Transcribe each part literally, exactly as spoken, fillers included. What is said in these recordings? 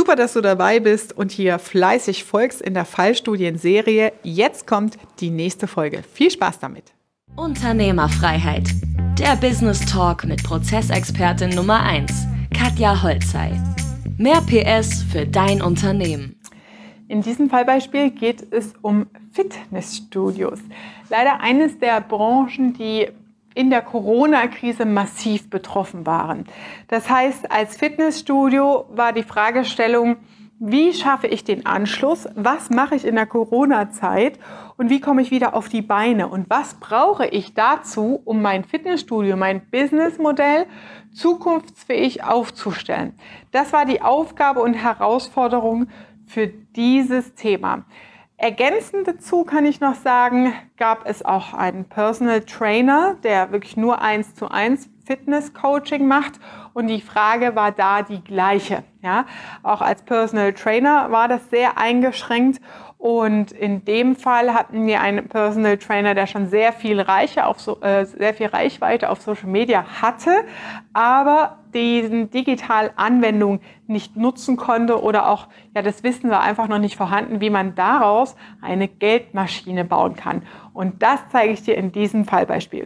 Super, dass du dabei bist und hier fleißig folgst in der Fallstudienserie. Jetzt kommt die nächste Folge. Viel Spaß damit. Unternehmerfreiheit. Der Business Talk mit Prozessexpertin Nummer eins, Katja Holzei. Mehr P S für dein Unternehmen. In diesem Fallbeispiel geht es um Fitnessstudios. Leider eines der Branchen, die in der Corona-Krise massiv betroffen waren. Das heißt, als Fitnessstudio war die Fragestellung, wie schaffe ich den Anschluss? Was mache ich in der Corona-Zeit? Und wie komme ich wieder auf die Beine? Und was brauche ich dazu, um mein Fitnessstudio, mein Businessmodell zukunftsfähig aufzustellen? Das war die Aufgabe und Herausforderung für dieses Thema. Ergänzend dazu kann ich noch sagen, gab es auch einen Personal Trainer, der wirklich nur eins zu eins Fitness-Coaching macht, und die Frage war da die gleiche. Ja? Auch als Personal Trainer war das sehr eingeschränkt, und in dem Fall hatten wir einen Personal Trainer, der schon sehr viel, Reiche auf so, äh, sehr viel Reichweite auf Social Media hatte, aber diesen digitalen Anwendung nicht nutzen konnte oder auch, ja, das Wissen war einfach noch nicht vorhanden, wie man daraus eine Geldmaschine bauen kann. Und das zeige ich dir in diesem Fallbeispiel.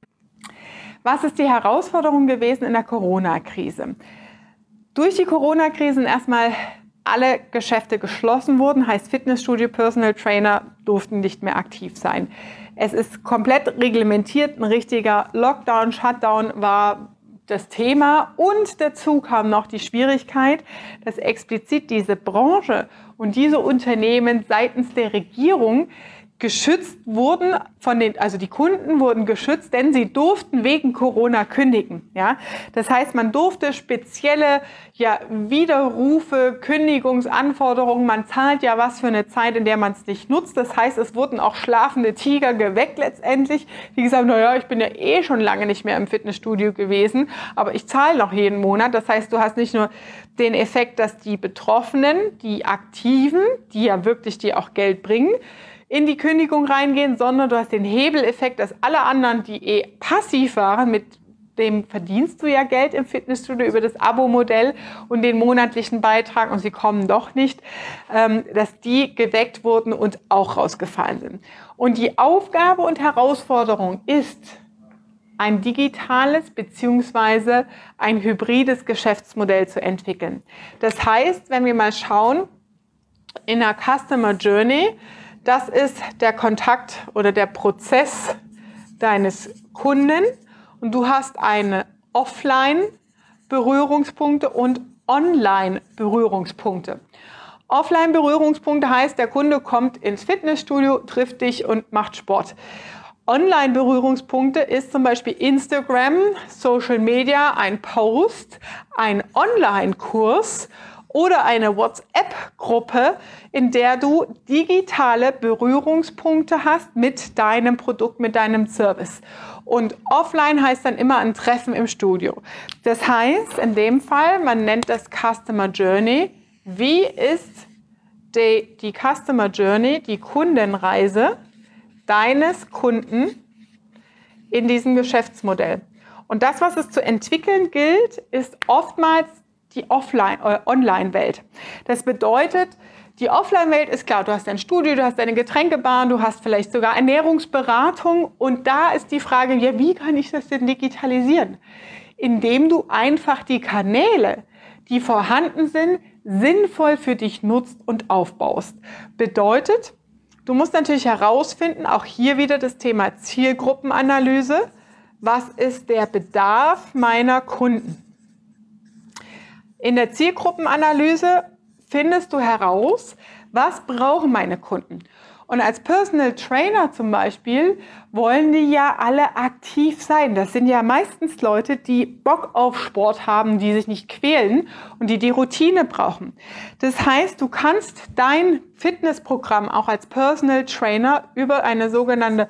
Was ist die Herausforderung gewesen in der Corona-Krise? Durch die Corona-Krise erstmal alle Geschäfte geschlossen wurden, heißt Fitnessstudio, Personal Trainer durften nicht mehr aktiv sein. Es ist komplett reglementiert, ein richtiger Lockdown, Shutdown war das Thema, und dazu kam noch die Schwierigkeit, dass explizit diese Branche und diese Unternehmen seitens der Regierung geschützt wurden von den, also die Kunden wurden geschützt, denn sie durften wegen Corona kündigen. Ja, das heißt, man durfte spezielle ja, Widerrufe, Kündigungsanforderungen. Man zahlt ja was für eine Zeit, in der man es nicht nutzt. Das heißt, es wurden auch schlafende Tiger geweckt letztendlich. Die gesagt haben, naja, ich bin ja eh schon lange nicht mehr im Fitnessstudio gewesen, aber ich zahle noch jeden Monat. Das heißt, du hast nicht nur den Effekt, dass die Betroffenen, die Aktiven, die ja wirklich dir auch Geld bringen, in die Kündigung reingehen, sondern du hast den Hebeleffekt, dass alle anderen, die eh passiv waren, mit dem verdienst du ja Geld im Fitnessstudio über das Abo-Modell und den monatlichen Beitrag, und sie kommen doch nicht, dass die geweckt wurden und auch rausgefallen sind. Und die Aufgabe und Herausforderung ist, ein digitales bzw. ein hybrides Geschäftsmodell zu entwickeln. Das heißt, wenn wir mal schauen, in der Customer Journey, das ist der Kontakt oder der Prozess deines Kunden, und du hast eine Offline-Berührungspunkte und Online-Berührungspunkte. Offline-Berührungspunkte heißt, der Kunde kommt ins Fitnessstudio, trifft dich und macht Sport. Online-Berührungspunkte ist zum Beispiel Instagram, Social Media, ein Post, ein Online-Kurs oder eine WhatsApp-Gruppe, in der du digitale Berührungspunkte hast mit deinem Produkt, mit deinem Service. Und offline heißt dann immer ein Treffen im Studio. Das heißt, in dem Fall, man nennt das Customer Journey. Wie ist die, die Customer Journey, die Kundenreise deines Kunden in diesem Geschäftsmodell? Und das, was es zu entwickeln gilt, ist oftmals die Offline, äh, Online-Welt. Das bedeutet, die Offline-Welt ist klar, du hast dein Studio, du hast deine Getränkebahn, du hast vielleicht sogar Ernährungsberatung, und da ist die Frage, ja, wie kann ich das denn digitalisieren? Indem du einfach die Kanäle, die vorhanden sind, sinnvoll für dich nutzt und aufbaust. Bedeutet, du musst natürlich herausfinden, auch hier wieder das Thema Zielgruppenanalyse, was ist der Bedarf meiner Kunden? In der Zielgruppenanalyse findest du heraus, was brauchen meine Kunden. Und als Personal Trainer zum Beispiel wollen die ja alle aktiv sein. Das sind ja meistens Leute, die Bock auf Sport haben, die sich nicht quälen und die die Routine brauchen. Das heißt, du kannst dein Fitnessprogramm auch als Personal Trainer über eine sogenannte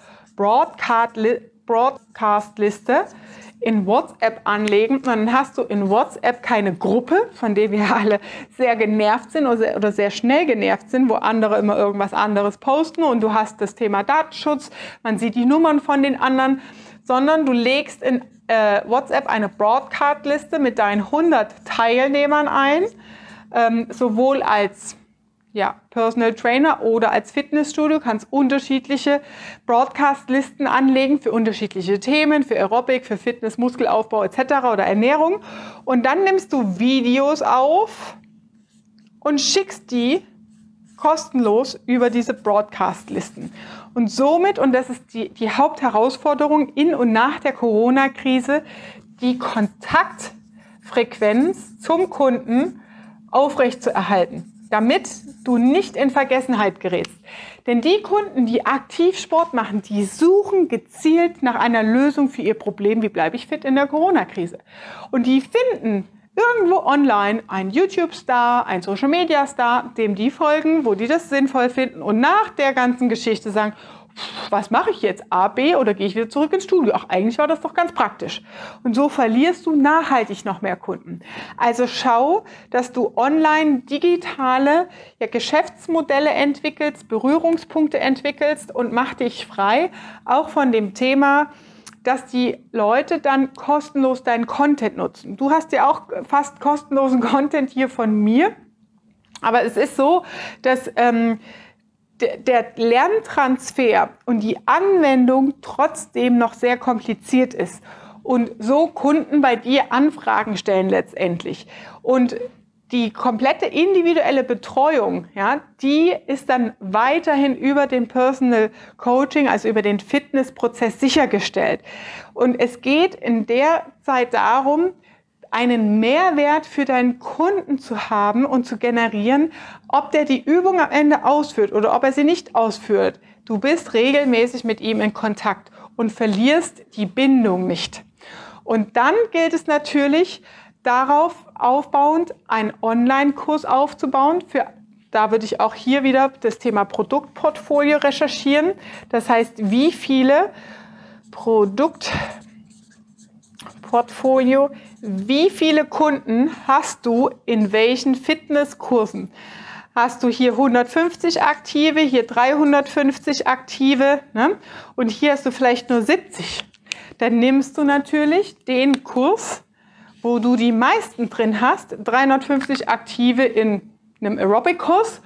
Broadcast-Liste in WhatsApp anlegen, und dann hast du in WhatsApp keine Gruppe, von der wir alle sehr genervt sind oder sehr, oder sehr schnell genervt sind, wo andere immer irgendwas anderes posten, und du hast das Thema Datenschutz, man sieht die Nummern von den anderen, sondern du legst in äh, WhatsApp eine Broadcast-Liste mit deinen hundert Teilnehmern ein, ähm, sowohl als ja, Personal Trainer oder als Fitnessstudio, kannst unterschiedliche Broadcast-Listen anlegen für unterschiedliche Themen, für Aerobic, für Fitness, Muskelaufbau et cetera oder Ernährung. Und dann nimmst du Videos auf und schickst die kostenlos über diese Broadcast-Listen. Und somit, und das ist die, die Hauptherausforderung in und nach der Corona-Krise, die Kontaktfrequenz zum Kunden aufrechtzuerhalten, damit du nicht in Vergessenheit gerätst. Denn die Kunden, die aktiv Sport machen, die suchen gezielt nach einer Lösung für ihr Problem, wie bleibe ich fit in der Corona-Krise. Und die finden irgendwo online einen YouTube-Star, einen Social-Media-Star, dem die folgen, wo die das sinnvoll finden und nach der ganzen Geschichte sagen, was mache ich jetzt? A, B oder gehe ich wieder zurück ins Studio? Ach, eigentlich war das doch ganz praktisch. Und so verlierst du nachhaltig noch mehr Kunden. Also schau, dass du online digitale ja, Geschäftsmodelle entwickelst, Berührungspunkte entwickelst und mach dich frei, auch von dem Thema, dass die Leute dann kostenlos deinen Content nutzen. Du hast ja auch fast kostenlosen Content hier von mir, aber es ist so, dass ähm, der Lerntransfer und die Anwendung trotzdem noch sehr kompliziert ist und so Kunden bei dir Anfragen stellen letztendlich. Und die komplette individuelle Betreuung, ja, die ist dann weiterhin über den Personal Coaching, also über den Fitnessprozess sichergestellt. Und es geht in der Zeit darum, einen Mehrwert für deinen Kunden zu haben und zu generieren, ob der die Übung am Ende ausführt oder ob er sie nicht ausführt. Du bist regelmäßig mit ihm in Kontakt und verlierst die Bindung nicht. Und dann gilt es natürlich, darauf aufbauend einen Online-Kurs aufzubauen. Für, da würde ich auch hier wieder das Thema Produktportfolio recherchieren. Das heißt, wie viele Produktportfolio, wie viele Kunden hast du in welchen Fitnesskursen? Hast du hier hundertfünfzig aktive, hier dreihundertfünfzig aktive, ne? Und hier hast du vielleicht nur siebzig. Dann nimmst du natürlich den Kurs, wo du die meisten drin hast, dreihundertfünfzig aktive in einem Aerobic-Kurs.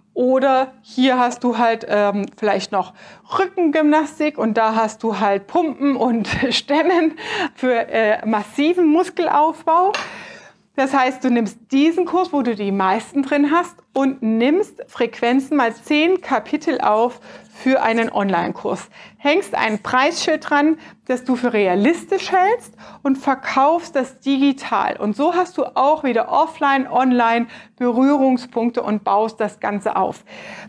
Oder hier hast du halt ähm, vielleicht noch Rückengymnastik und da hast du halt Pumpen und Stemmen für äh, massiven Muskelaufbau. Das heißt, du nimmst diesen Kurs, wo du die meisten drin hast und nimmst Frequenzen mal zehn Kapitel auf für einen Online-Kurs. Hängst ein Preisschild dran, das du für realistisch hältst und verkaufst das digital. Und so hast du auch wieder offline, online Berührungspunkte und baust das Ganze auf.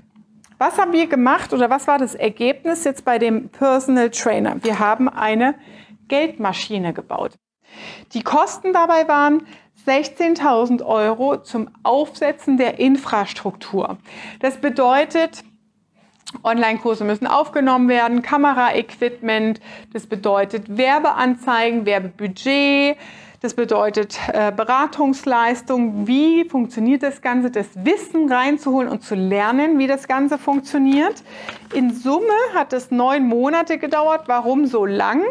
Was haben wir gemacht oder was war das Ergebnis jetzt bei dem Personal Trainer? Wir haben eine Geldmaschine gebaut. Die Kosten dabei waren sechzehntausend Euro zum Aufsetzen der Infrastruktur. Das bedeutet, Online-Kurse müssen aufgenommen werden, Kameraequipment, das bedeutet Werbeanzeigen, Werbebudget, das bedeutet äh, Beratungsleistung, wie funktioniert das Ganze, das Wissen reinzuholen und zu lernen, wie das Ganze funktioniert. In Summe hat es neun Monate gedauert. Warum so lang?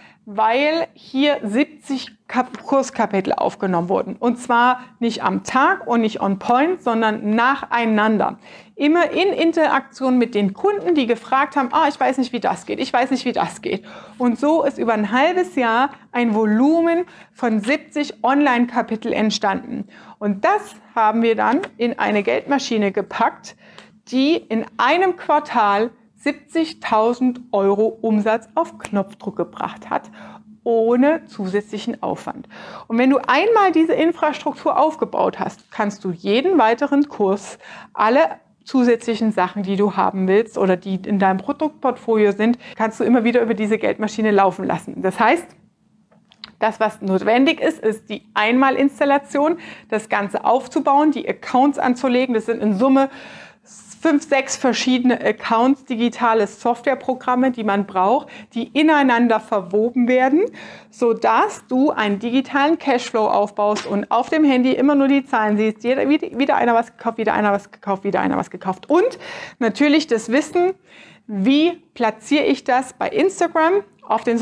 Weil hier siebzig Kurskapitel aufgenommen wurden. Und zwar nicht am Tag und nicht on point, sondern nacheinander. Immer in Interaktion mit den Kunden, die gefragt haben, ah, ich weiß nicht, wie das geht, ich weiß nicht, wie das geht. Und so ist über ein halbes Jahr ein Volumen von siebzig Online-Kapitel entstanden. Und das haben wir dann in eine Geldmaschine gepackt, die in einem Quartal siebzigtausend Euro Umsatz auf Knopfdruck gebracht hat, ohne zusätzlichen Aufwand. Und wenn du einmal diese Infrastruktur aufgebaut hast, kannst du jeden weiteren Kurs, alle zusätzlichen Sachen, die du haben willst oder die in deinem Produktportfolio sind, kannst du immer wieder über diese Geldmaschine laufen lassen. Das heißt, das, was notwendig ist, ist die Einmalinstallation, das Ganze aufzubauen, die Accounts anzulegen. Das sind in Summe fünf, sechs verschiedene Accounts, digitale Softwareprogramme, die man braucht, die ineinander verwoben werden, sodass du einen digitalen Cashflow aufbaust und auf dem Handy immer nur die Zahlen siehst. Jeder, wieder einer was gekauft, wieder einer was gekauft, wieder einer was gekauft. Und natürlich das Wissen, wie platziere ich das bei Instagram, auf den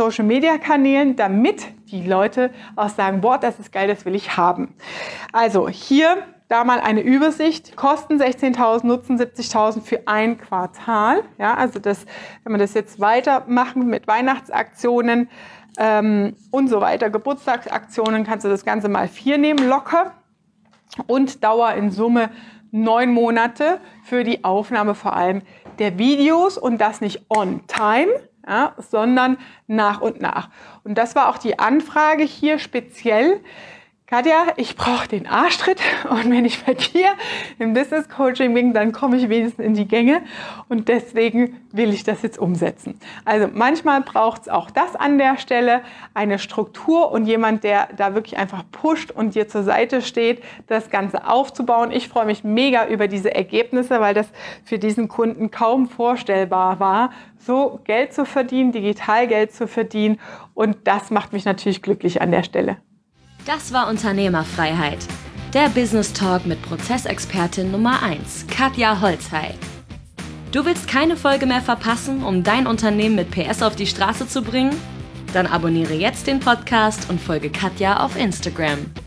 Social-Media-Kanälen, damit die Leute auch sagen, boah, das ist geil, das will ich haben. Also hier da mal eine Übersicht. Kosten sechzehntausend, Nutzen siebzigtausend für ein Quartal. Ja, also das, wenn wir das jetzt weitermachen mit Weihnachtsaktionen ähm, und so weiter, Geburtstagsaktionen, kannst du das Ganze mal vier nehmen, locker. Und Dauer in Summe neun Monate für die Aufnahme vor allem der Videos und das nicht on time, ja, sondern nach und nach. Und das war auch die Anfrage hier speziell. Katja, ich brauche den Arschtritt und wenn ich bei dir im Business Coaching bin, dann komme ich wenigstens in die Gänge und deswegen will ich das jetzt umsetzen. Also manchmal braucht es auch das an der Stelle, eine Struktur und jemand, der da wirklich einfach pusht und dir zur Seite steht, das Ganze aufzubauen. Ich freue mich mega über diese Ergebnisse, weil das für diesen Kunden kaum vorstellbar war, so Geld zu verdienen, digital Geld zu verdienen und das macht mich natürlich glücklich an der Stelle. Das war Unternehmerfreiheit. Der Business Talk mit Prozessexpertin Nummer eins, Katja Holzhey. Du willst keine Folge mehr verpassen, um dein Unternehmen mit P S auf die Straße zu bringen? Dann abonniere jetzt den Podcast und folge Katja auf Instagram.